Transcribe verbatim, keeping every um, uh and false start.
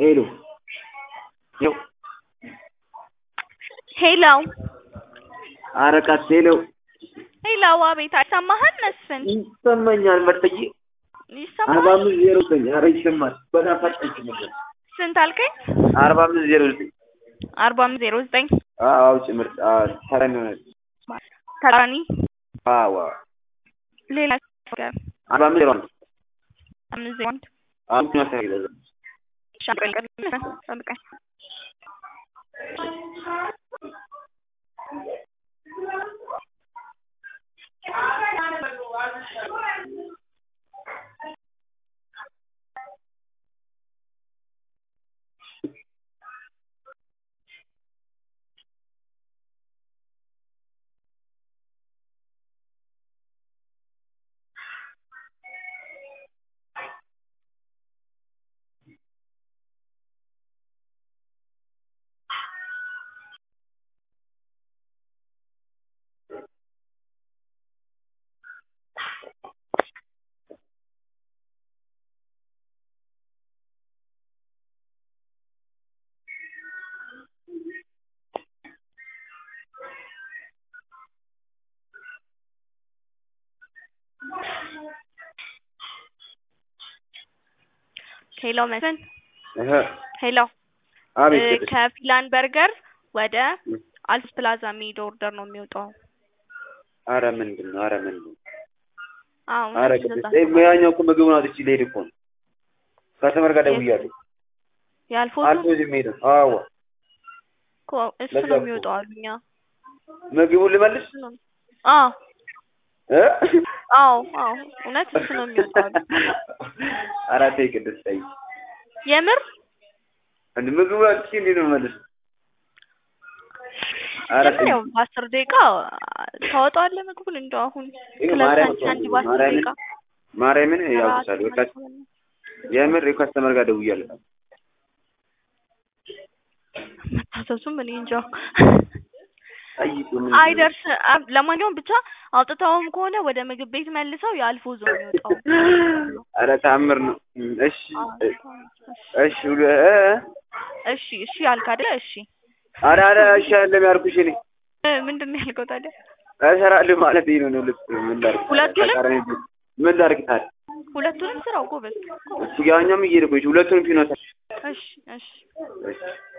Hello. Yo. Hello. Arakat hello. Hello አቤት አይሰማህም መስፍን? ይሰማኛል መጥዬ ይሰማል? አርባ አምስት ዜሮ ዘጠኝ ኧረ ይሰማል በናፋጭ ነበር። ስንት አልከኝ? አርባ አምስት ዜሮ ዘጠኝ አርባ አምስት ዜሮ ዘጠኝ አዎ ጭምርት ተራኒ ነው ተራኒ አዎ ሌላ ነገር አርባ አምስት ዜሮ አንድ አምስት ዜሮ አንድ አምስት ነው ሳይለ ሻምበል ቀርነ ሰምቀኝ ሄሎ መስፍን እህ ሄሎ አቤት ከፊላን በርገር ወደ አልስ ፕላዛ ሚድ ኦርደር ነው የሚወጣው። አረ ምንድነው? አረ ምንድነው? አዎ አረ ከዚህ ሙያኛው እኮ ምግቡን አጥቼ ልሄድ እኮ ነው። ከስተመር ጋር ደውያለሁ። ያልፎቱ አልፎ እዚህ ሄደ። አዎ እኮ እሱ ነው የሚወጣው አሉኛ። ምግቡን ልመልስ? አዎ እ አዎ አዎ እውነት እሱ ነው የሚወጣው። አራቴ ቅድስ ታይ የምር እንደ ምግቡ አጥቼ እንዴት ነው መልስ? አራቴ ያው በአስር ደቂቃ ታወጣለህ ምግቡን እንደው አሁን ክለሳንቺ አንድ በአስር ደቂቃ ማርያምን ያውቁታል። በቃ የምር ከስተመር ጋር ደውያለሁ። መታሰሱም እኔ እንጃ አይደርስ ለማንኛውም ብቻ አውጥተውም ከሆነ ወደ ምግብ ቤት መልሰው ያልፎ ዞን ይወጣው። አረ ታምር ነው። እሺ እሺ እሺ እሺ አልክ አይደል? እሺ አረ አረ እሺ አይደለም ያልኩሽ እኔ ምንድነው ያልከው ታዲያ? እሰራለሁ ማለት ነው ነው ልክ ምን ላድርግ? ሁለቱንም ምን ላድርግ ታዲያ? ሁለቱንም ስራው ጎበዝ። እሺ ያኛውም እየሄድኩኝ ሁለቱንም ፊኖታ እሺ እሺ እሺ